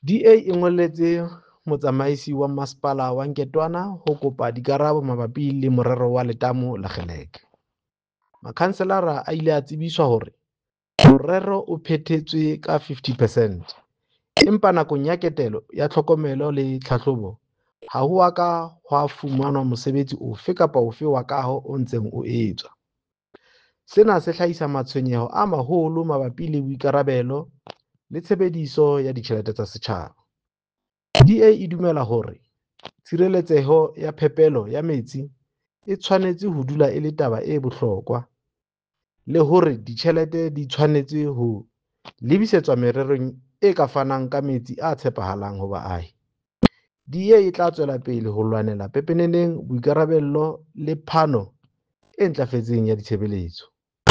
DA e ngolletse motsamaisi wa masepala wa Nketwana ho kopa dikarabo mabapi le morero wa letamo la Kgeleke. Makhanselara a ile a tsebiswa hore morero o phethetswe ka 50%, empa nakong ya ketelo ya tlhokomelo le tlhahlobo ha ho a ka hwa fumanwa mosebetsi ofe kapa ofe wa kaho o ntseng o etswa. Sena se hlahisa matshwenyeho a maholo mabapi le boikarabelo le tshebediso ya ditjhelete tsa setjhaba. DA e dumela hore tshireletseho ya phepelo ya metsi e tshwanetse ho dula e le taba e bohlokwa, le hore ditjhelete di tshwanetse ho lebisetswa mererong e ka fanang ka metsi a tshepahalang ho baahi. DA e tla tswela pele ho lwanela pepeneneng boikarabello le phano e ntlafetseng ya ditshebeletso.